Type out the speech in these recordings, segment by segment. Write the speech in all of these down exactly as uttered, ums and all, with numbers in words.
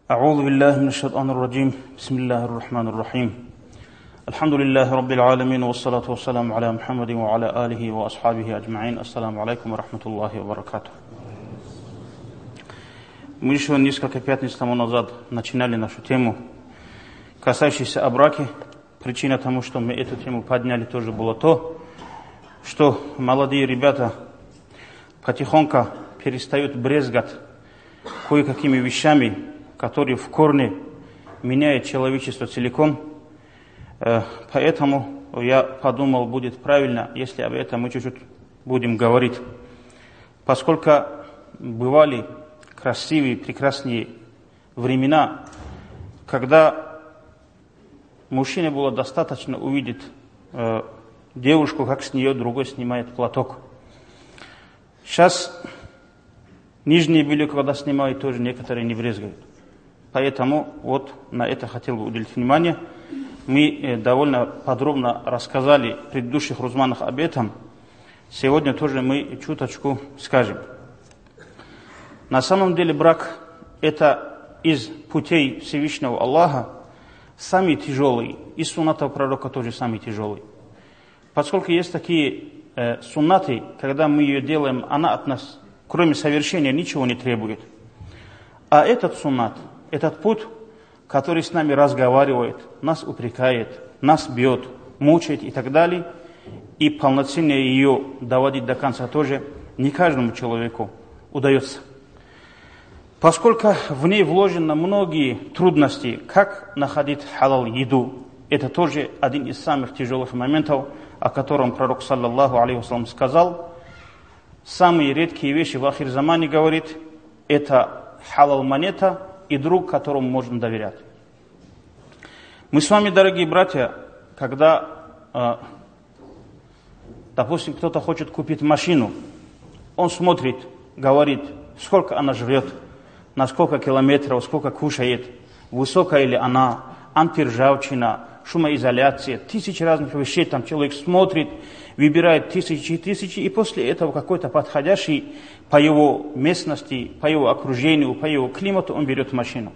أعوذ بالله من الشيطان الرجيم بسم الله الرحمن الرحيم الحمد لله رب العالمين والصلاة والسلام على محمد وعلى آله وأصحابه أجمعين السلام عليكم ورحمة الله وبركاته. Мы еще несколько пятниц тому назад начинали нашу тему, касающуюся о браке. Причина тому, что мы эту тему подняли, тоже было то, что молодые ребята потихоньку перестают брезгать кое-какими вещами, которые в корне меняют человечество целиком. Поэтому я подумал, будет правильно, если об этом мы чуть-чуть будем говорить. Поскольку бывали красивые, прекрасные времена, когда мужчине было достаточно увидеть э, девушку, как с нее другой снимает платок. Сейчас нижнее белье, когда снимают, тоже некоторые не брезгают. Поэтому вот на это хотел бы уделить внимание. Мы э, довольно подробно рассказали в предыдущих рузманах об этом. Сегодня тоже мы чуточку скажем. На самом деле брак – это из путей Всевышнего Аллаха самый тяжелый, и суннатов пророка тоже самый тяжелый. Поскольку есть такие э, суннаты, когда мы ее делаем, она от нас, кроме совершения, ничего не требует. А этот суннат, этот путь, который с нами разговаривает, нас упрекает, нас бьет, мучает и так далее, и полноценно ее доводить до конца тоже не каждому человеку удается. Поскольку в ней вложено многие трудности, как находить халал еду, это тоже один из самых тяжелых моментов, о котором пророк, саллаллаху алейхи вассалям, сказал. Самые редкие вещи в ахир-замане, говорит, это халал монета и друг, которому можно доверять. Мы с вами, дорогие братья, когда, э, допустим, кто-то хочет купить машину, он смотрит, говорит, сколько она живет, на сколько километров, сколько кушает, высокая ли она, антиржавчина, шумоизоляция, тысячи разных вещей. Там человек смотрит, выбирает тысячи и тысячи, и после этого какой-то подходящий по его местности, по его окружению, по его климату он берет машину.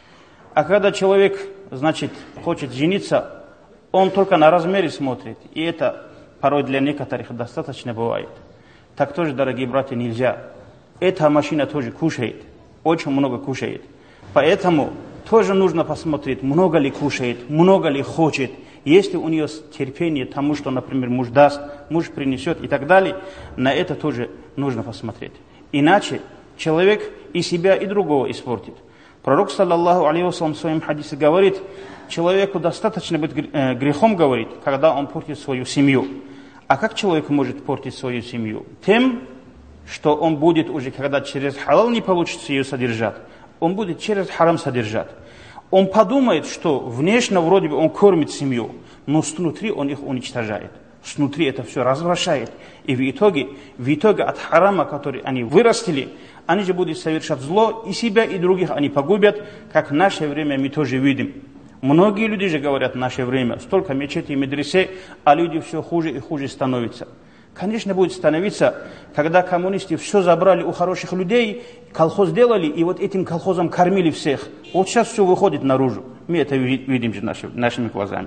А когда человек, значит, хочет жениться, он только на размере смотрит, и это порой для некоторых достаточно бывает. Так тоже, дорогие братья, нельзя. Эта машина тоже кушает. Очень много кушает. Поэтому тоже нужно посмотреть, много ли кушает, много ли хочет. Если у нее терпение тому, что, например, муж даст, муж принесет и так далее, на это тоже нужно посмотреть. Иначе человек и себя, и другого испортит. Пророк, саллаллаху алейхи вассалям, в своем хадисе говорит, человеку достаточно быть грехом, говорит, когда он портит свою семью. А как человек может портить свою семью? Тем, что он будет уже, когда через халал не получится ее содержать, он будет через харам содержать. Он подумает, что внешне вроде бы он кормит семью, но снутри он их уничтожает. Снутри это все развращает. И в итоге, в итоге от харама, который они вырастили, они же будут совершать зло, и себя, и других они погубят, как в наше время мы тоже видим. Многие люди же говорят в наше время, столько мечетей и медресе, а люди все хуже и хуже становятся. Конечно, будет становиться, когда коммунисты все забрали у хороших людей, колхоз делали, и вот этим колхозом кормили всех. Вот сейчас все выходит наружу. Мы это видим же нашими, нашими глазами.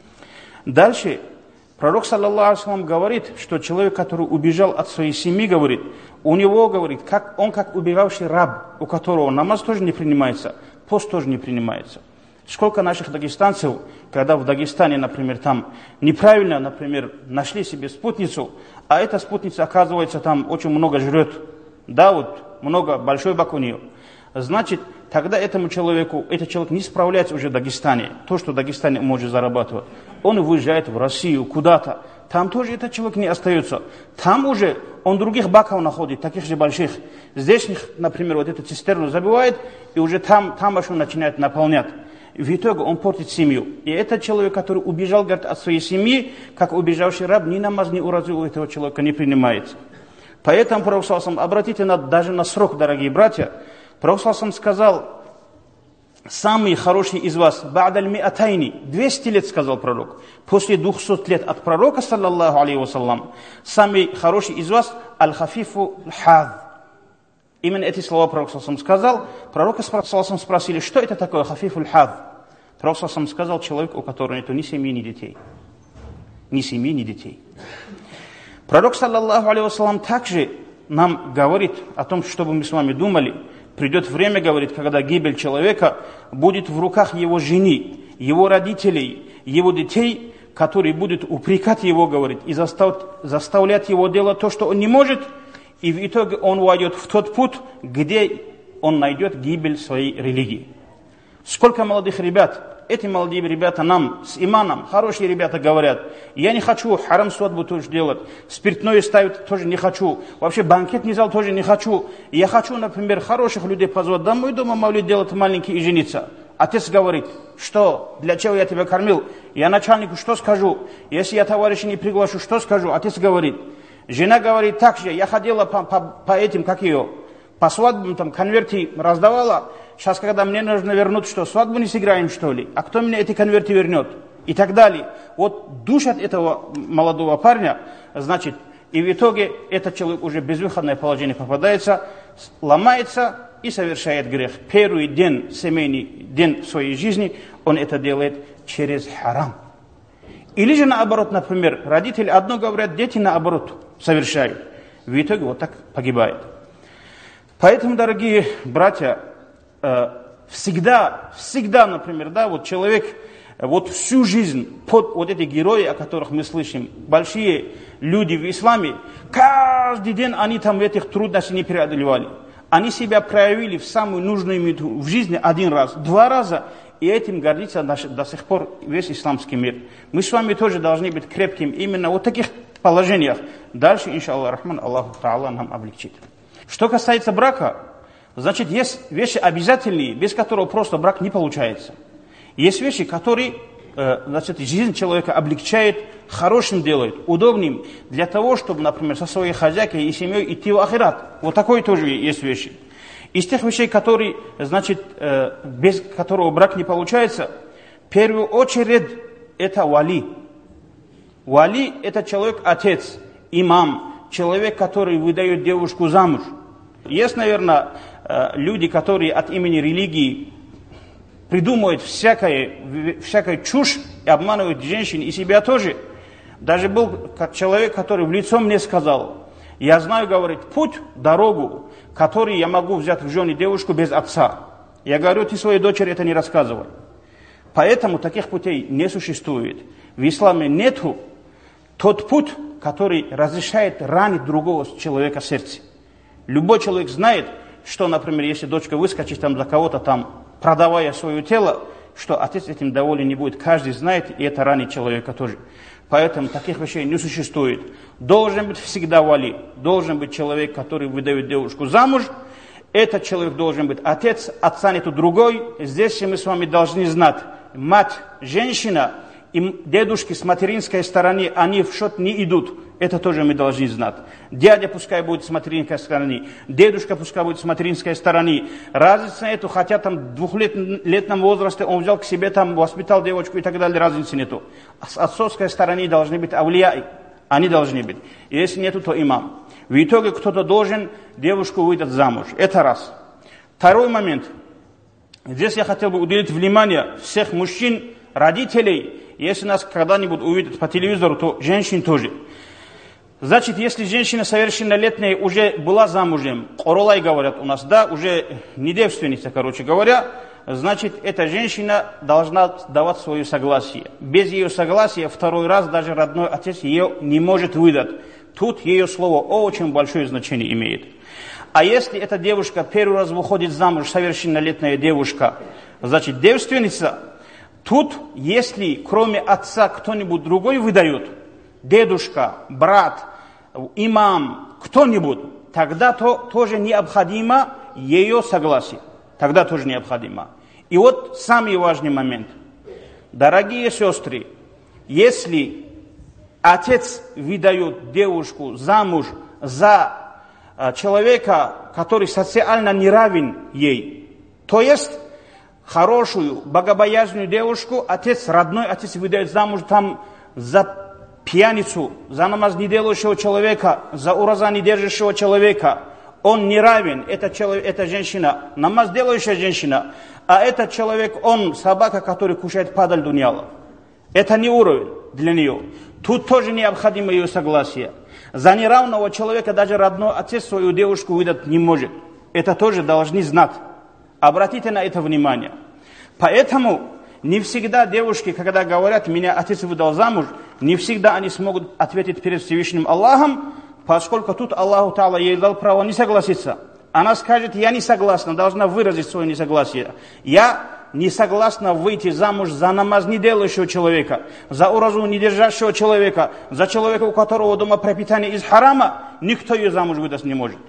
Дальше, пророк, саллаллаху алейхи вассалям, говорит, что человек, который убежал от своей семьи, говорит, у него, говорит, как, он как убегавший раб, у которого намаз тоже не принимается, пост тоже не принимается. Сколько наших дагестанцев, когда в Дагестане, например, там неправильно, например, нашли себе спутницу, а эта спутница, оказывается, там очень много жрет. Да, вот, много, большой бак у нее. Значит, тогда этому человеку, этот человек не справляется уже в Дагестане. То, что в Дагестане может зарабатывать. Он выезжает в Россию куда-то. Там тоже этот человек не остается. Там уже он других баков находит, таких же больших. Здесь, например, вот эту цистерну забивает, и уже там, там машину начинает наполнять. В итоге он портит семью. И этот человек, который убежал, говорит, от своей семьи, как убежавший раб, ни намаз, ни уразу у этого человека не принимается. Поэтому, пророк саллаллаху алейхи вассалям, обратите на, даже на срок, дорогие братья, пророк саллаллаху алейхи вассалям сказал, самый хороший из вас, ба'даль ми'атайни, двести лет, сказал пророк, после двухсот лет от пророка, саллаллаху алейхи вассалям, самый хороший из вас, аль-хафифу аль-хад, Именно эти слова пророк саллаллаху алейхи ва саллям сказал. Пророка саллаллаху алейхи ва саллям спросили, что это такое хафифуль хад? Пророк саллаллаху алейхи ва саллям сказал, человек, у которого нет ни семьи, ни детей. Ни семьи, ни детей. Пророк саллаллаху алейхи ва саллям также нам говорит о том, чтобы мы с вами думали. Придет время, говорит, когда гибель человека будет в руках его жены, его родителей, его детей, которые будут упрекать его, говорит, и застав, заставлять его делать то, что он не может, и в итоге он войдет в тот путь, где он найдет гибель своей религии. Сколько молодых ребят, эти молодые ребята нам с иманом, хорошие ребята говорят, я не хочу харам свадьбу тоже делать, спиртное ставить тоже не хочу, вообще банкетный зал тоже не хочу. Я хочу, например, хороших людей позвать домой, дома мавлид делать маленький и жениться. Отец говорит, что, для чего я тебя кормил? Я начальнику что скажу? Если я товарища не приглашу, что скажу? Отец говорит. Жена говорит так же, я ходила по, по, по этим, как ее, по свадьбам, там, конверты раздавала. Сейчас, когда мне нужно вернуть, что, свадьбу не сыграем, что ли? А кто мне эти конверты вернет? И так далее. Вот душат этого молодого парня, значит, и в итоге этот человек уже в безвыходное положение попадается, ломается и совершает грех. Первый день, семейный день своей жизни, он это делает через харам. Или же наоборот, например, родители одно говорят, дети наоборот совершают. В итоге вот так погибает. Поэтому, дорогие братья, всегда, всегда, например, да, вот человек вот всю жизнь под вот эти герои, о которых мы слышим, большие люди в исламе, каждый день они там этих трудностей не преодолевали. Они себя проявили в самую нужную минуту в жизни один раз, два раза, и этим гордится до сих пор весь исламский мир. Мы с вами тоже должны быть крепким именно вот в таких положениях. Дальше, иншаллах рахман, Аллаху та'ала нам облегчит. Что касается брака, значит, есть вещи обязательные, без которого просто брак не получается. Есть вещи, которые, значит, жизнь человека облегчает, хорошим делает, удобным, для того, чтобы, например, со своей хозяйкой и семьей идти в ахират. Вот такое тоже есть вещи. Из тех вещей, которые, значит, без которого брак не получается, в первую очередь, это вали. Вали – это человек, отец, имам, человек, который выдает девушку замуж. Есть, наверное, люди, которые от имени религии придумывают всякое, всякую чушь и обманывают женщин и себя тоже. Даже был человек, который в лицо мне сказал, я знаю, говорит, путь, дорогу, который я могу взять в жены девушку без отца. Я говорю, ты своей дочери это не рассказывай. Поэтому таких путей не существует. В исламе нету тот путь, который разрешает ранить другого человека сердце. Любой человек знает, что, например, если дочка выскочит там за кого-то там, продавая свое тело, что отец этим доволен не будет. Каждый знает, и это ранит человека тоже. Поэтому таких вещей не существует. Должен быть всегда вали. Должен быть человек, который выдает девушку замуж. Этот человек должен быть отец, отца нету другой. Здесь мы с вами должны знать, мать, женщина и дедушки с материнской стороны, они в счет не идут. Это тоже мы должны знать. Дядя пускай будет с материнской стороны, дедушка пускай будет с материнской стороны. Разница нету, хотя там в двухлетнем возрасте он взял к себе, там воспитал девочку и так далее, разницы нету. А с отцовской стороны должны быть авлияи, они должны быть. Если нету, то имам. В итоге кто-то должен девушку выдать замуж. Это раз. Второй момент. Здесь я хотел бы уделить внимание всех мужчин, родителей. Если нас когда-нибудь увидят по телевизору, то женщин тоже. Значит, если женщина совершеннолетняя уже была замужем, оролай говорят у нас, да, уже не девственница, короче говоря, значит, эта женщина должна давать свое согласие. Без ее согласия второй раз даже родной отец ее не может выдать. Тут ее слово очень большое значение имеет. А если эта девушка первый раз выходит замуж, совершеннолетняя девушка, значит, девственница, тут, если кроме отца кто-нибудь другой выдает, дедушка, брат, имам, кто-нибудь, тогда то, тоже необходимо ее согласие. Тогда тоже необходимо. И вот самый важный момент. Дорогие сестры, если отец выдает девушку замуж за человека, который социально не равен ей, то есть хорошую, богобоязненную девушку, отец, родной отец выдает замуж там за пьяницу, за намаз не делающего человека, за ураза не держащего человека, он не равен, это, человек, это женщина, намаз делающая женщина, а этот человек, он собака, который кушает падаль дуньяла. Это не уровень для нее. Тут тоже необходимо ее согласие. За неравного человека даже родной отец свою девушку выдать не может. Это тоже должны знать. Обратите на это внимание. Поэтому не всегда девушки, когда говорят, меня отец выдал замуж, не всегда они смогут ответить перед Всевышним Аллахом, поскольку тут Аллаху Та'ала ей дал право не согласиться. Она скажет, я не согласна, должна выразить свое несогласие. Я не согласна выйти замуж за намаз не делающего человека, за уразу не держащего человека, за человека, у которого дома пропитание из харама, никто ее замуж выдаст не может.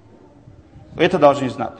Это должны знать.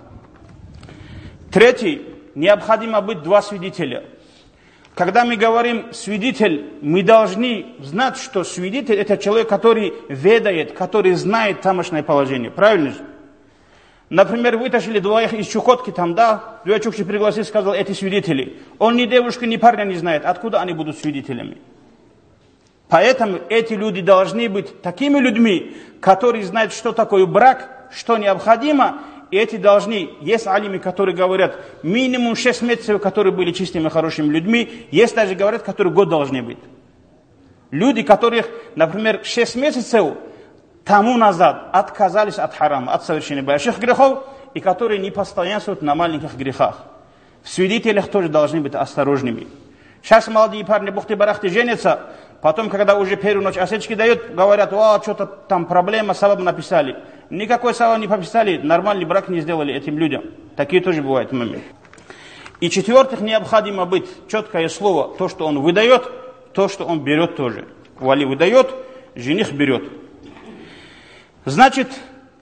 Третий. Необходимо быть два свидетеля. Когда мы говорим свидетель, мы должны знать, что свидетель это человек, который ведает, который знает тамошнее положение. Правильно же? Например, вытащили двоих из Чукотки, там, да, двое Чукчи пригласили, сказал, эти свидетели. Он ни девушки, ни парня не знает, откуда они будут свидетелями. Поэтому эти люди должны быть такими людьми, которые знают, что такое брак, что необходимо. И эти должны, есть алимы, которые говорят, минимум шесть месяцев, которые были чистыми, хорошими людьми, есть даже, говорят, которые год должны быть. Люди, которых, например, шесть месяцев тому назад отказались от харама, от совершения больших грехов, и которые не постоянствуют на маленьких грехах. В свидетелях тоже должны быть осторожными. Сейчас молодые парни бухты-барахты женятся, потом, когда уже первую ночь осечки дают, говорят, о, что-то там проблема, саваб написали. Никакой саваб не пописали, нормальный брак не сделали этим людям. Такие тоже бывают моменты. И четвертых, необходимо быть четкое слово, то, что он выдает, то, что он берет тоже. Вали выдает, жених берет. Значит,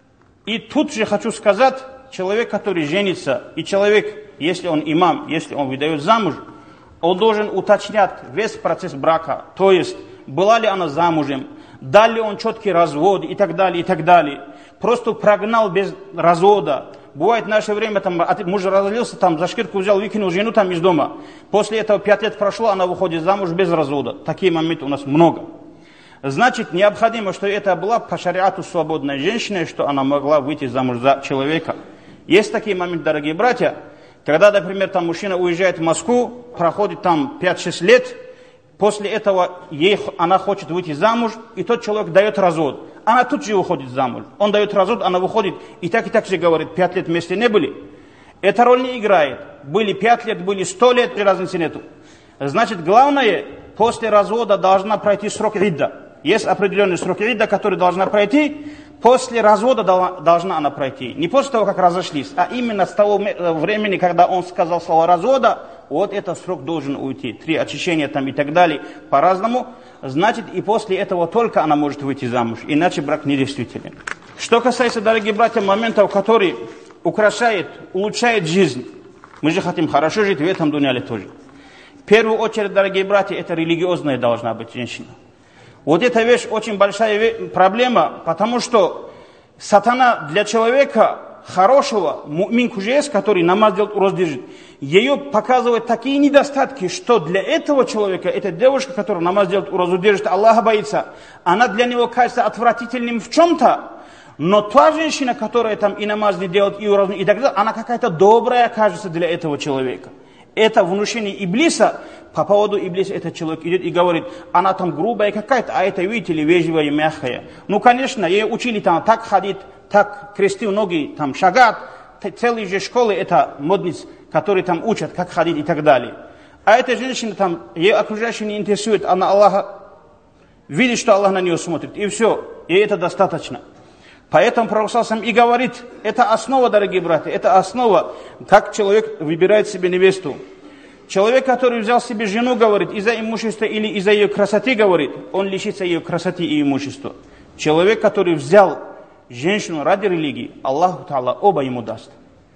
и тут же хочу сказать, человек, который женится, и человек, если он имам, если он выдает замуж, он должен уточнять весь процесс брака, то есть, была ли она замужем, дал ли он четкий развод и так далее, и так далее. Просто прогнал без развода. Бывает в наше время, там, муж разлился, там, за шкирку взял, выкинул жену там из дома. После этого пять лет прошло, она выходит замуж без развода. Такие моменты у нас много. Значит, необходимо, что это была по шариату свободная женщина, что она могла выйти замуж за человека. Есть такие моменты, дорогие братья, когда, например, там мужчина уезжает в Москву, проходит там пять-шесть лет, после этого ей, она хочет выйти замуж, и тот человек дает развод. Она тут же выходит замуж. Он дает развод, она выходит, и так и так же говорит, пять лет вместе не были. Эта роль не играет. Были пять лет, были сто лет, и разницы нету. Значит, главное, после развода должна пройти срок идда. Есть определенный срок идда, который должна пройти. После развода должна она пройти. Не после того, как разошлись, а именно с того времени, когда он сказал слово развода, вот этот срок должен уйти. Три очищения там и так далее, по-разному. Значит, и после этого только она может выйти замуж. Иначе брак недействителен. Что касается, дорогие братья, моментов, которые украшают, улучшают жизнь. Мы же хотим хорошо жить в этом дуняле тоже. В первую очередь, дорогие братья, это религиозная должна быть женщина. Вот эта вещь очень большая проблема, потому что сатана для человека хорошего, му'мин кужес, который намаз делает, уроз держит, ее показывает такие недостатки, что для этого человека, эта девушка, которая намаз делает, уроз держит, Аллаха боится, она для него кажется отвратительным в чем-то, но та женщина, которая там и намаз не делает, и уроз, и так далее, она какая-то добрая кажется для этого человека. Это внушение Иблиса, по поводу Иблиса этот человек идет и говорит, она там грубая какая-то, а это, видите ли, вежливая и мягкая. Ну, конечно, ее учили там так ходить, так крестил ноги, там шагать. Целые же школы, это модниц, которые там учат, как ходить и так далее. А эта женщина там, ее окружающие не интересует, она Аллаха, видит, что Аллах на нее смотрит, и все, ей это достаточно. Поэтому Пророк сам и говорит, это основа, дорогие братья, это основа, как человек выбирает себе невесту. Человек, который взял себе жену, говорит, из-за имущества или из-за ее красоты, говорит, он лишится ее красоты и имущества. Человек, который взял женщину ради религии, Аллаху Та'ала оба ему даст.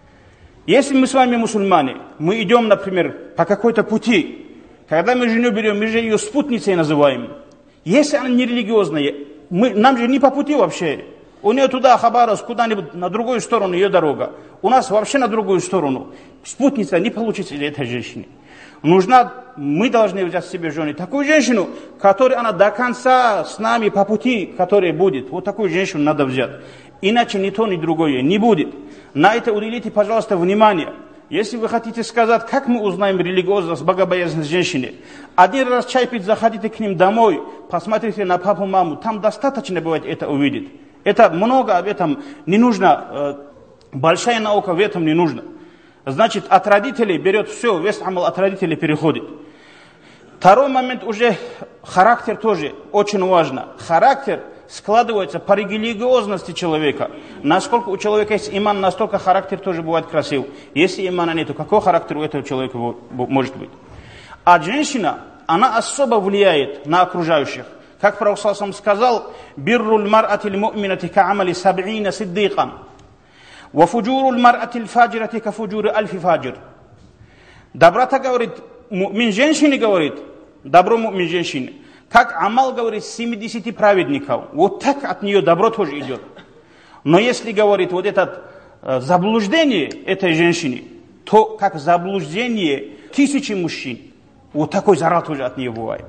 Если мы с вами мусульмане, мы идем, например, по какой-то пути, когда мы жену берем, мы же ее спутницей называем. Если она не религиозная, мы, нам же не по пути вообще. У нее туда, Хабаровск, куда-нибудь на другую сторону ее дорога. У нас вообще на другую сторону. Спутница не получится для этой женщины. Нужна, мы должны взять себе жену такую женщину, которая она до конца с нами по пути, которая будет. Вот такую женщину надо взять. Иначе ни то, ни другое не будет. На это уделите, пожалуйста, внимание. Если вы хотите сказать, как мы узнаем религиозность, богобоязненность женщины, один раз чай пить, заходите к ним домой, посмотрите на папу, маму, там достаточно бывает это увидеть. Это много об этом не нужно, большая наука в этом не нужна. Значит, от родителей берет все, весь амал от родителей переходит. Второй момент уже характер тоже очень важно. Характер складывается по религиозности человека. Насколько у человека есть иман, настолько характер тоже бывает красив. Если имана нет, какой характер у этого человека может быть? А женщина, она особо влияет на окружающих. Как Пророк ﷺ сказал, «Бирруль мар'атиль му'минати ка'амали саб'ина сиддикан, ва фуджуруль мар'атиль фаджирати ка фуджури альфи фаджир». Доброта, говорит, му'мин женщине, говорит, добро му'мин женщине, как амал, говорит, семидесяти праведников. Вот так от нее добро тоже идет. Но если, говорит, вот это э, заблуждение этой женщины, то как заблуждение тысячи мужчин. Вот такой зарад уже от нее бывает.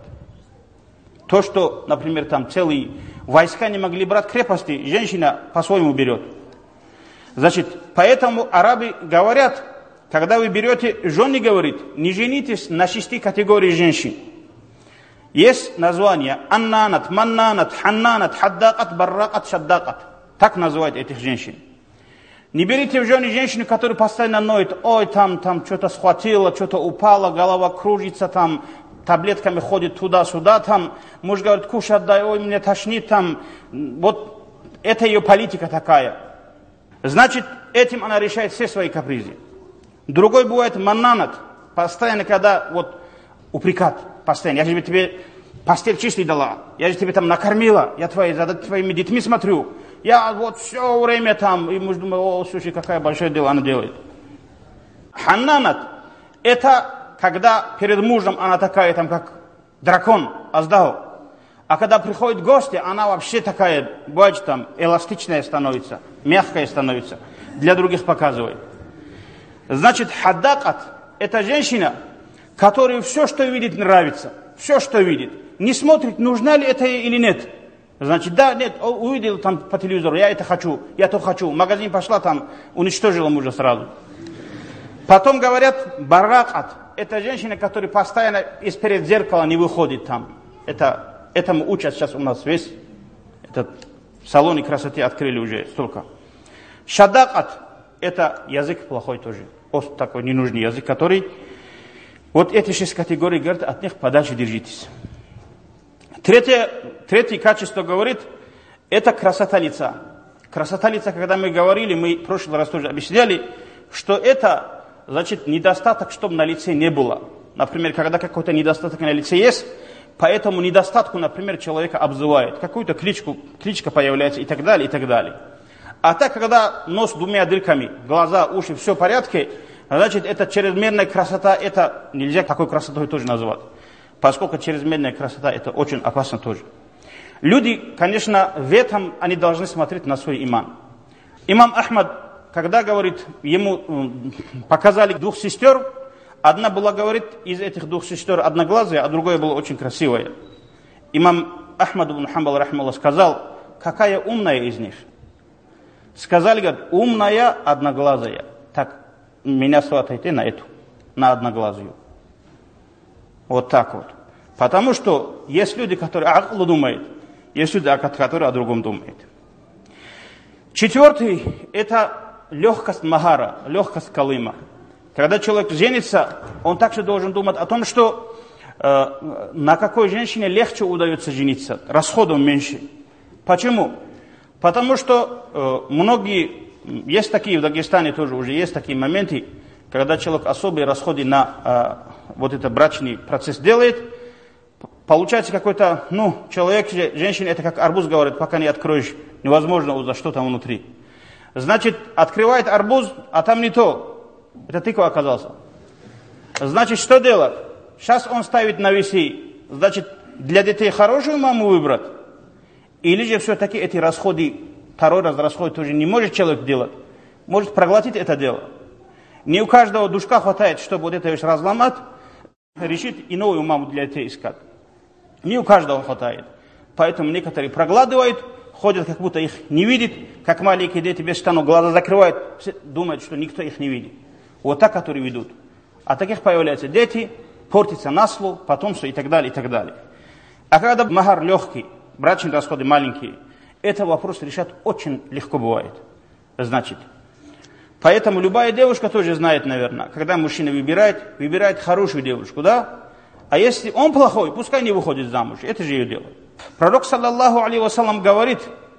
То, что, например, там целые войска не могли брать крепости, женщина по-своему берет. Значит, поэтому арабы говорят, когда вы берете жены, говорит, не женитесь на шести категорий женщин. Есть название аннанат, маннанат, ханнанат, хаддакат, барракат, шаддакат. Так называют этих женщин. Не берите в жены женщину, которая постоянно ноет, ой, там, там что-то схватило, что-то упало, голова кружится, там, таблетками ходит туда-сюда, там, муж говорит, кушай, отдай, ой, мне тошнит, там. Вот это ее политика такая. Значит, этим она решает все свои капризы. Другой бывает маннанат, постоянно, когда вот упрекат, постоянно, я же тебе постель чистый дала, я же тебе там накормила, я твои, за твоими детьми смотрю, я вот все время там, и муж думает, о, слушай, какое большое дело она делает. Ханнанат, это когда перед мужем она такая, там, как дракон, аздау, а когда приходят гости, она вообще такая, бывает, там, эластичная становится, мягкая становится, для других показывает. Значит, хаддакат, это женщина, которая все, что видит, нравится. Все, что видит. Не смотрит, нужна ли это или нет. Значит, да, нет, увидел там по телевизору, я это хочу, я то хочу. В магазин пошла, там, уничтожила мужа сразу. Потом говорят, баракат. Это женщина, которая постоянно из-перед зеркала не выходит там. Это, этому учат сейчас у нас весь. Этот салоны красоты открыли уже столько. Шадакат. Это язык плохой тоже. Вот такой ненужный язык, который... Вот эти шесть категорий, говорят, от них подальше держитесь. Третье, третье качество, говорит, это красота лица. Красота лица, когда мы говорили, мы в прошлый раз тоже объясняли, что это, значит, недостаток, чтобы на лице не было. Например, когда какой-то недостаток на лице есть, по этому недостатку, например, человека обзывают. Какую-то кличку, кличка появляется и так далее, и так далее. А так, когда нос двумя дырками, глаза, уши, все в порядке, значит, это чрезмерная красота, это нельзя такой красотой тоже назвать. Поскольку чрезмерная красота, это очень опасно тоже. Люди, конечно, в этом они должны смотреть на свой иман. Имам Ахмад, когда, говорит, ему показали двух сестер, одна была, говорит, из этих двух сестер одноглазая, а другая была очень красивая. Имам Ахмад ибн Хамбал, рахмаллах, сказал, какая умная из них? Сказали, говорит, умная, одноглазая. Так, меня сватайте на эту, на одноглазую. Вот так вот. Потому что есть люди, которые о аклу думают, есть люди, которые о другом думают. Четвертый, это легкость махара, легкость калыма. Когда человек женится, он также должен думать о том, что э, на какой женщине легче удается жениться, расходов меньше. Почему? Потому что э, многие, есть такие, в Дагестане тоже уже есть такие моменты, когда человек особые расходы на э, вот этот брачный процесс делает, получается какой-то, ну, человек, женщина, это как арбуз, говорит, пока не откроешь, невозможно узнать, что там внутри. Значит, открывает арбуз, а там не то. Это тыква оказался. Значит, что делать? Сейчас он ставит на весы. Значит, для детей хорошую маму выбрать? Или же все-таки эти расходы, второй раз расходы тоже не может человек делать? Может проглотить это дело? Не у каждого душка хватает, чтобы вот это вещь разломать, решить и новую маму для детей искать. Не у каждого хватает. Поэтому некоторые прогладывают, ходят, как будто их не видит, как маленькие дети без штанов, глаза закрывают, думают, что никто их не видит. Вот так, которые ведут. А таких появляются дети, портится наслу, потомство и так далее, и так далее. А когда махар легкий, брачные расходы маленькие, этот вопрос решать очень легко бывает. Значит, поэтому любая девушка тоже знает, наверное, когда мужчина выбирает, выбирает хорошую девушку, да? А если он плохой, пускай не выходит замуж, это же ее дело. Пророк, саллаллаху алейхи вассалам, говорит,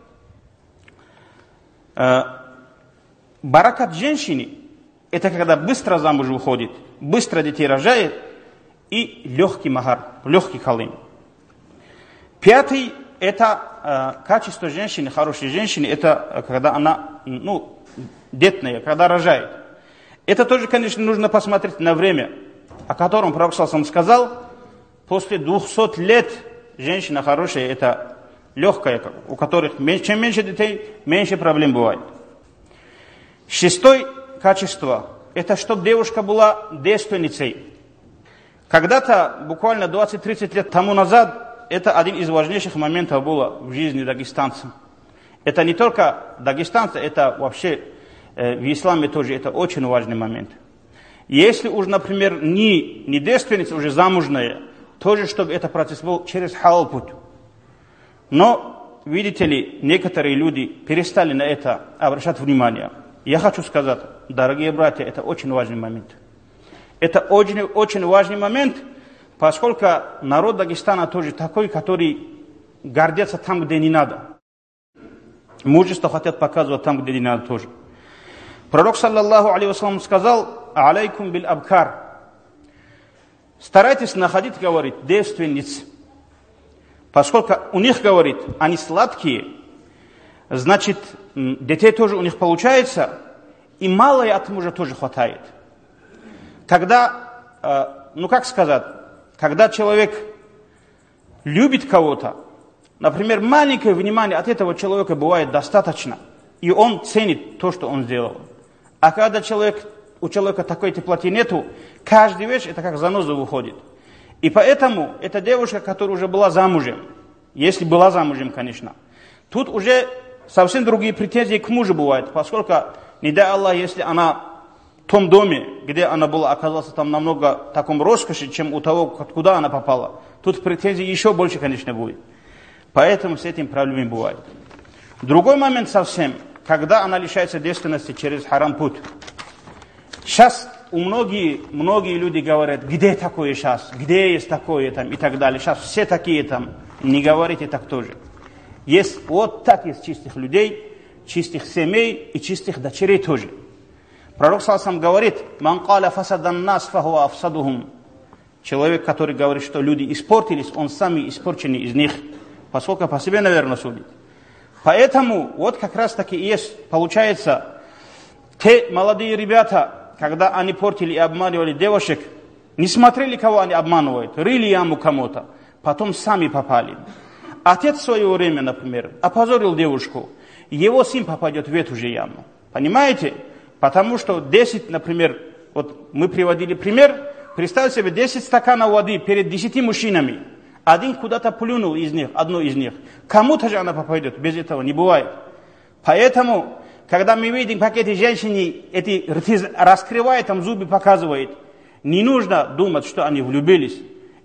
э, баракат женщины, это когда быстро замуж выходит, быстро детей рожает, и легкий махар, легкий халим. Пятый, это э, качество женщины, хорошей женщины, это когда она, ну, детная, когда рожает. Это тоже, конечно, нужно посмотреть на время, о котором пророк саллаллаху сказал, после двухсот лет женщина хорошая, это легкая, у которых чем меньше детей, меньше проблем бывает. Шестое качество, это чтобы девушка была девственницей. Когда-то, буквально двадцать-тридцать лет тому назад, это один из важнейших моментов было в жизни дагестанцев. Это не только дагестанцы, это вообще э, в исламе тоже это очень важный момент. Если уж, например, не, не девственница, уже замужная, тоже, чтобы этот процесс был через халал путь. Но, видите ли, некоторые люди перестали на это обращать внимание. Я хочу сказать, дорогие братья, это очень важный момент. Это очень, очень важный момент, поскольку народ Дагестана тоже такой, который гордится там, где не надо. Мужество хотят показывать там, где не надо тоже. Пророк, саллаллаху алейхи вассалам, сказал, алейкум бил абкар. Старайтесь находить, говорит, девственниц. Поскольку у них, говорит, они сладкие, значит, детей тоже у них получается, и малое от мужа тоже хватает. Когда, ну как сказать, когда человек любит кого-то, например, маленькое внимание от этого человека бывает достаточно, и он ценит то, что он сделал. А когда человек, у человека такой теплоты нету, каждый вечер это как заноза выходит. И поэтому эта девушка, которая уже была замужем, если была замужем, конечно, тут уже совсем другие претензии к мужу бывают, поскольку, не дай Аллах, если она в том доме, где она была, оказалась там намного в таком роскоши, чем у того, куда она попала, тут претензий еще больше, конечно, будет. Поэтому с этим проблемы бывают. Другой момент совсем, когда она лишается девственности через харам путь. Сейчас у многие, многие люди говорят, где такое сейчас, где есть такое там и так далее. Сейчас все такие там, не говорите так тоже. Есть вот так из чистых людей, чистых семей и чистых дочерей тоже. Пророк саллаллаху алейхи ва саллям говорит, «Ман каля фасадан нас фахуа афсадухум». Человек, который говорит, что люди испортились, он самый испорченный из них. Поскольку по себе, наверное, судит. Поэтому вот как раз таки есть, получается, те молодые ребята, когда они портили и обманывали девушек, не смотрели, кого они обманывают, рыли яму кому-то, потом сами попали. Отец в свое время, например, опозорил девушку, его сын попадет в эту же яму. Понимаете? Потому что десять, например, вот мы приводили пример, представьте себе десять стаканов воды перед десятью мужчинами. Один куда-то плюнул из них, одно из них. Кому-то же она попадет, без этого не бывает. Поэтому, когда мы видим, как эти женщины эти рты раскрывают, там зубы показывают, не нужно думать, что они влюбились.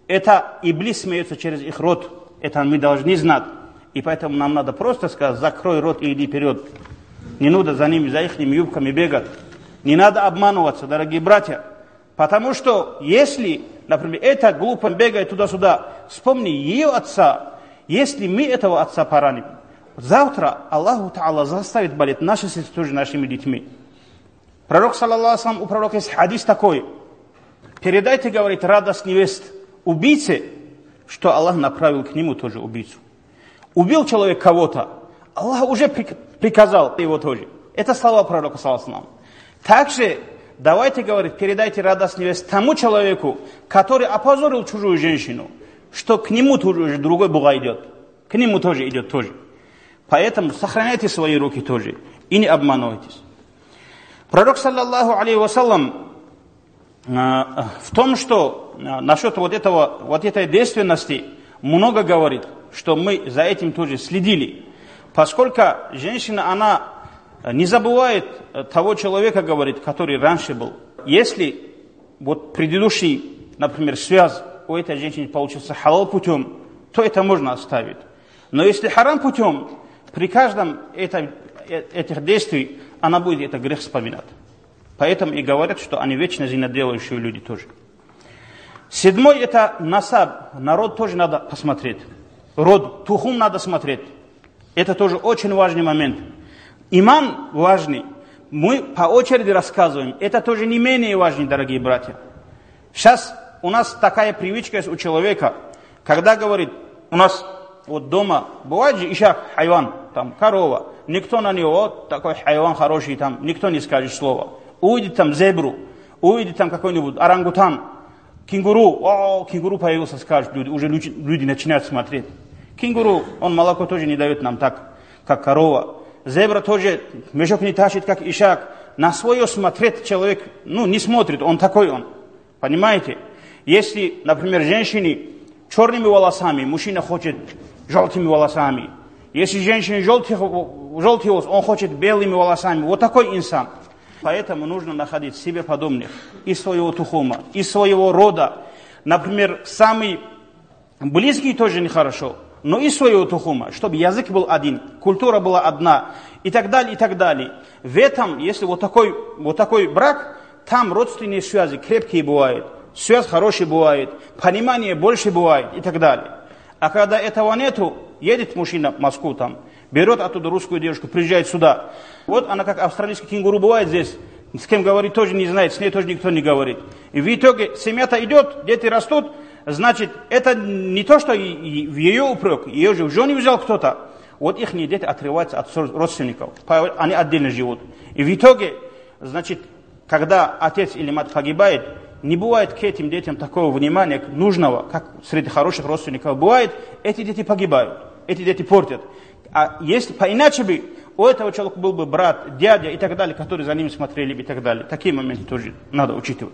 Это иблис смеется через их рот. Это мы должны знать. И поэтому нам надо просто сказать, закрой рот и иди вперед. Не надо за ними, за их юбками бегать. Не надо обманываться, дорогие братья. Потому что если, например, эта глупо бегает туда-сюда, вспомни ее отца. Если мы этого отца пораним, завтра Аллаху Та'ала заставит болеть наши сестры нашими детьми. Пророк, саллаллаху алейхи ва саллям, у пророка есть хадис такой. Передайте, говорит, радость невест убийце, что Аллах направил к нему тоже убийцу. Убил человек кого-то, Аллах уже приказал его тоже. Это слова пророка, саллаллаху алейхи ва саллям. Также давайте, говорит, передайте радость невест тому человеку, который опозорил чужую женщину, что к нему тоже уже другой буга идет. К нему тоже идет тоже. Поэтому сохраняйте свои руки тоже и не обманывайтесь. Пророк, саллаллаху алейхи ва саллям, в том, что насчет вот, этого, вот этой действенности много говорит, что мы за этим тоже следили. Поскольку женщина, она не забывает того человека, говорит, который раньше был. Если вот предыдущий, например, связь у этой женщины получился халал путем, то это можно оставить. Но если харам путем, при каждом это, этих действий она будет это грех вспоминать. Поэтому и говорят, что они вечно зиноделающие люди тоже. Седьмой это насаб. Народ тоже надо посмотреть. Род, тухум надо смотреть. Это тоже очень важный момент. Иман важный. Мы по очереди рассказываем. Это тоже не менее важный, дорогие братья. Сейчас у нас такая привычка есть у человека, когда говорит, у нас вот дома бывает же ишак, хайван, там корова. Никто на него, вот такой хайван хороший, там никто не скажет слова. Увидит там зебру, увидит там какой-нибудь орангутан, кенгуру, о, кенгуру появился, скажут люди, уже люди, люди начинают смотреть. Кенгуру, он молоко тоже не дает нам так, как корова. Зебра тоже мешок не тащит, как ишак. На свое смотреть человек, ну, не смотрит, он такой он. Понимаете? Если, например, женщине черными волосами, мужчина хочет желтыми волосами. Если женщине желтый, желтый волос, он хочет белыми волосами. Вот такой инсан. Поэтому нужно находить себе подобных. Из своего тухума, из своего рода. Например, самый близкий тоже нехорошо. Но и своего тухума, чтобы язык был один, культура была одна, и так далее, и так далее. В этом, если вот такой, вот такой брак, там родственные связи крепкие бывают, связь хорошая бывает, понимание больше бывает, и так далее. А когда этого нету, едет мужчина в Москву там, берет оттуда русскую девушку, приезжает сюда. Вот она как австралийский кенгуру бывает здесь, с кем говорит тоже не знает, с ней тоже никто не говорит. И в итоге семья-то идет, дети растут. Значит, это не то, что в ее упрек, ее же в жене взял кто-то. Вот их дети отрываются от родственников, они отдельно живут. И в итоге, значит, когда отец или мать погибает, не бывает к этим детям такого внимания нужного, как среди хороших родственников бывает, эти дети погибают, эти дети портят. А если иначе бы у этого человека был бы брат, дядя и так далее, которые за ними смотрели бы и так далее. Такие моменты тоже надо учитывать.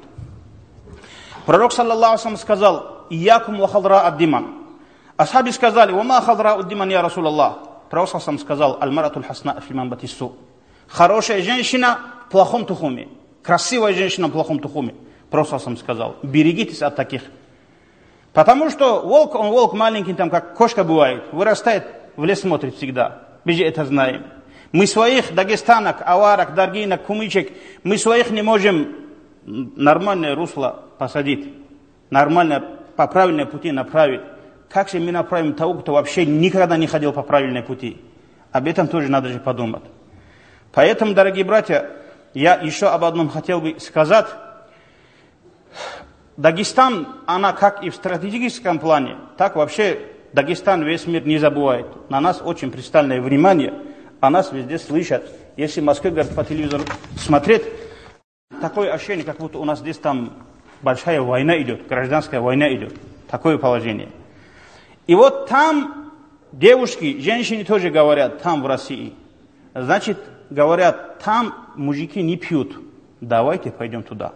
Пророк, саллаллаху алейхи ва саллям, сказал: «Иякум ва хадра ад-диман». Асхаби сказали: «Вама хадра ад-диман, я Расулаллах». Пророк, саллаллаху алейхи ва саллям, сказал: «Аль-маратуль хасна фи манбатиссу». Хорошая женщина в плохом тухуме. Красивая женщина в плохом тухуме. Пророк, саллаллаху алейхи ва саллям, сказал: берегитесь от таких. Потому что волк, он волк маленький, там как кошка бывает, вырастает, в лес смотрит всегда. Мы же это знаем. Мы своих дагестанок, аварок, даргинок, кумычек, мы своих не можем нормальное русло посадить, нормально по правильной пути направить. Как же мы направим того, кто вообще никогда не ходил по правильной пути? Об этом тоже надо же подумать. Поэтому, дорогие братья, я еще об одном хотел бы сказать. Дагестан, она как и в стратегическом плане, так вообще Дагестан весь мир не забывает. На нас очень пристальное внимание, о нас везде слышат. Если в Москве, говорят, по телевизору смотреть, такое ощущение, как будто у нас здесь там большая война идет, гражданская война идет. Такое положение. И вот там девушки, женщины тоже говорят, там в России. Значит, говорят, там мужики не пьют. Давайте пойдем туда.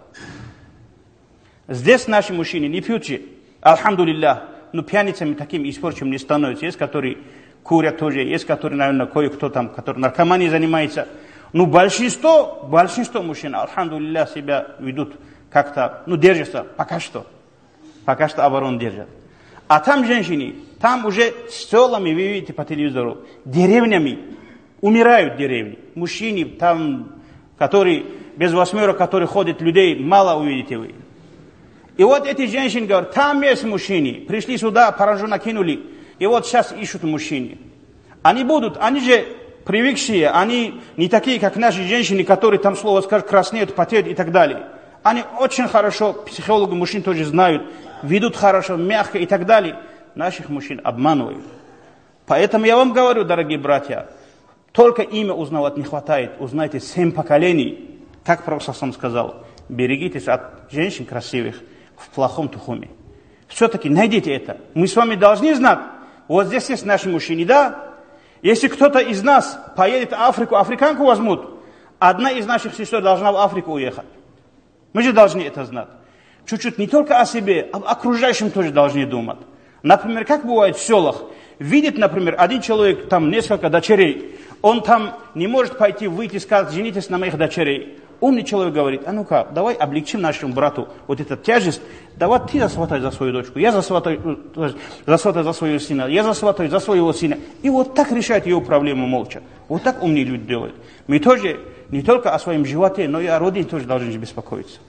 Здесь наши мужчины не пьют же. Альхамдулиллах. Но пьяницами такими испорченными не становятся. Есть, которые курят тоже, есть, которые, наверное, кое-кто там, который наркоманией занимается. Но большинство, большинство мужчин, альхамдулиллах, себя ведут как-то, ну, держатся, пока что. Пока что оборону держат. А там женщины, там уже с селами, вы видите по телевизору, деревнями, умирают деревни. Мужчины там, которые, без восьмерок, которые ходят, людей мало увидите вы. И вот эти женщины говорят, там есть мужчины, пришли сюда, поражу накинули, и вот сейчас ищут мужчины. Они будут, они же привыкшие, они не такие, как наши женщины, которые там слово скажут, краснеют, потеют и так далее. Они очень хорошо, психологи мужчин тоже знают, ведут хорошо, мягко и так далее. Наших мужчин обманывают. Поэтому я вам говорю, дорогие братья, только имя узнавать не хватает. Узнайте семь поколений. Так Пророк сам сказал. Берегитесь от женщин красивых в плохом тухуме. Все-таки найдите это. Мы с вами должны знать, вот здесь есть наши мужчины, да? Если кто-то из нас поедет в Африку, африканку возьмут, одна из наших сестер должна в Африку уехать. Мы же должны это знать. Чуть-чуть не только о себе, а о окружающем тоже должны думать. Например, как бывает в селах, видит, например, один человек, там несколько дочерей, он там не может пойти, выйти и сказать, женитесь на моих дочерей. Умный человек говорит, а ну-ка, давай облегчим нашему брату вот эту тяжесть, давай ты засватай за свою дочку, я засватаю, засватаю за своего сына, я засватаю за своего сына. И вот так решает его проблему молча. Вот так умные люди делают. Мы тоже не только о своем животе, но и о родине тоже должны беспокоиться.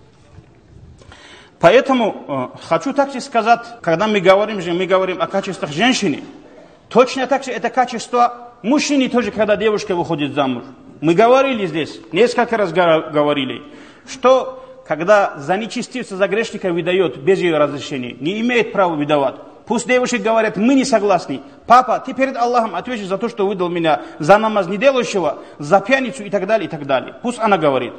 Поэтому э, хочу также сказать, когда мы говорим же, мы говорим о качествах женщины, точно так же это качество мужчины тоже, когда девушка выходит замуж. Мы говорили здесь, несколько раз говорили, что когда за нечестивца, за грешника выдает без ее разрешения, не имеет права выдавать. Пусть девушки говорят, мы не согласны. Папа, ты перед Аллахом ответишь за то, что выдал меня за намаз неделающего, за пьяницу и так далее, и так далее. Пусть она говорит.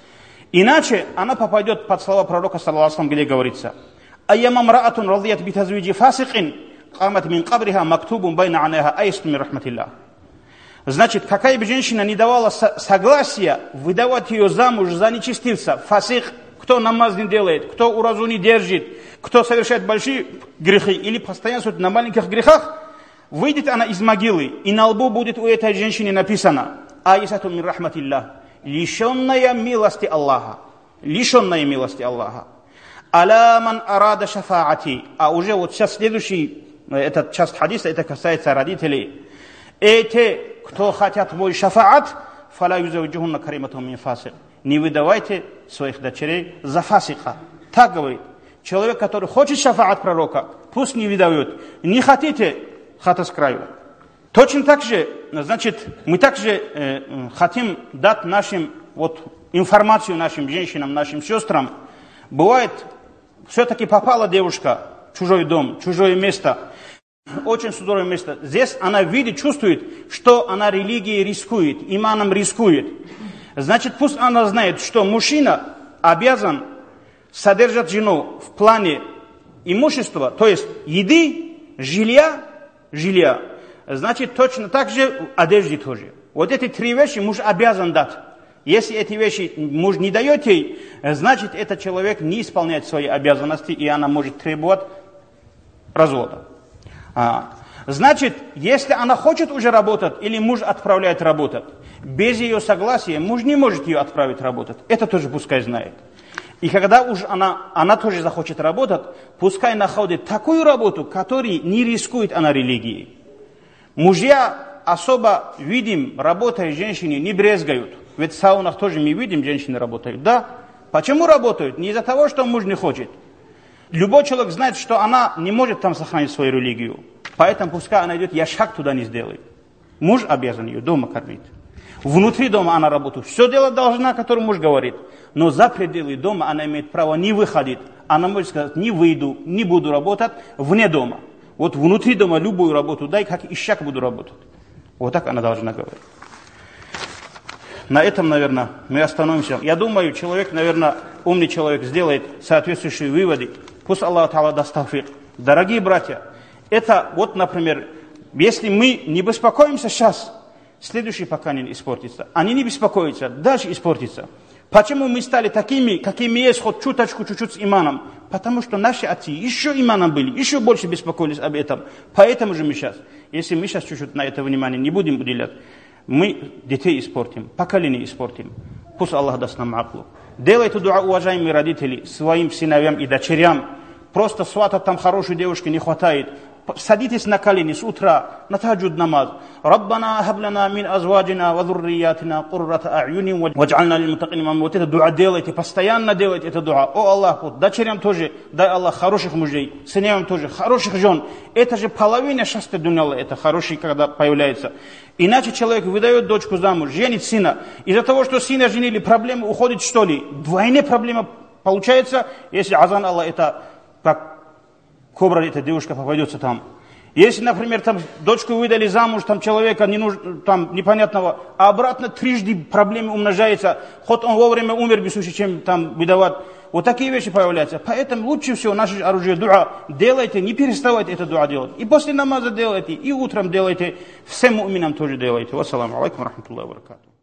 Иначе она попадет под слова пророка, саллаллаху алейхи ва саллям, где говорится: «Айяма мраатун радият битазвиджи фасикин, камат мин кабриха мактубун байна анеха айсту мин рахматиллах». Значит, какая бы женщина не давала согласия выдавать ее замуж за нечестивца, фасих, кто намаз не делает, кто уразу не держит, кто совершает большие грехи или постоянствует на маленьких грехах, выйдет она из могилы, и на лбу будет у этой женщины написано: «Айсату мин рахматиллах», лишенная милости Аллаха, лишенная милости Аллаха. «Аля ман арада шафаати», а уже вот сейчас следующий, этот часть хадиса, это касается родителей. Эти, кто хотят мой шафаат, фала юзавиджухунна кариматум мин фасик. Не выдавайте своих дочерей за фасиха. Так говорит. Человек, который хочет шафаат пророка, пусть не выдает. Не хотите, хата с краю. Точно так же, значит, мы также э, хотим дать нашим, вот, информацию нашим женщинам, нашим сестрам. Бывает, все-таки попала девушка в чужой дом, в чужое место. Очень суровое место. Здесь она видит, чувствует, что она религией рискует, иманом рискует. Значит, пусть она знает, что мужчина обязан содержать жену в плане имущества, то есть еды, жилья, жилья. Значит, точно так же одежды тоже. Вот эти три вещи муж обязан дать. Если эти вещи муж не дает ей, значит, этот человек не исполняет свои обязанности, и она может требовать развода. А, значит, если она хочет уже работать, или муж отправляет работать, без ее согласия муж не может ее отправить работать. Это тоже пускай знает. И когда уж она, она тоже захочет работать, пускай находит такую работу, которая не рискует она религией. Мужья особо видим, работая женщины, не брезгают. Ведь в саунах тоже мы видим, женщины работают. Да? Почему работают? Не из-за того, что муж не хочет. Любой человек знает, что она не может там сохранить свою религию. Поэтому пускай она идет, я шаг туда не сделаю. Муж обязан ее дома кормить. Внутри дома она работает. Все делать должна, которое муж говорит. Но за пределы дома она имеет право не выходить. Она может сказать, не выйду, не буду работать вне дома. Вот внутри дома любую работу дай, как ищак буду работать. Вот так она должна говорить. На этом, наверное, мы остановимся. Я думаю, человек, наверное, умный человек сделает соответствующие выводы. Пусть Аллах Та'ала даст тавфик. Дорогие братья, это вот, например, если мы не беспокоимся сейчас, следующее поколение испортится. Они не беспокоятся, дальше испортится. Почему мы стали такими, какими есть, хоть чуточку, чуть-чуть с иманом? Потому что наши отцы еще иманом были, еще больше беспокоились об этом. Поэтому же мы сейчас, если мы сейчас чуть-чуть на это внимание не будем уделять, мы детей испортим, поколение испортим. Пусть Аллах даст нам аклу. Делайте дуа, уважаемые родители, своим сыновьям и дочерям. Просто сватать там хорошей девушки не хватает. Садитесь на колени с утра, на таджуд намаз. Раббана хаблана мин азваджина ва зурриятина куррата а'юнин вадж'альна лилмуттакин имама. Вот это дуа делайте, постоянно делайте это дуа. О Аллах, вот дочерям тоже, дай Аллах хороших мужей, сыновьям тоже хороших жен. Это же половина счастья дуняла, это хороший, когда появляется. Иначе человек выдает дочку замуж, женит сына. Из-за того, что сына женили, проблема уходит, что ли? Двойная проблема получается, если азан Аллах это как кобра, эта девушка попадется там. Если, например, там дочку выдали замуж, там человека не нужно, там непонятного, а обратно трижды проблемы умножается, хоть он вовремя умер без случая, чем там выдавать. Вот такие вещи появляются. Поэтому лучше всего наше оружие дуа делайте, не переставайте это дуа делать. И после намаза делайте, и утром делайте, всем муминам тоже делайте. Вассаламу алейкум ва рахматуллахи ва баракатуху.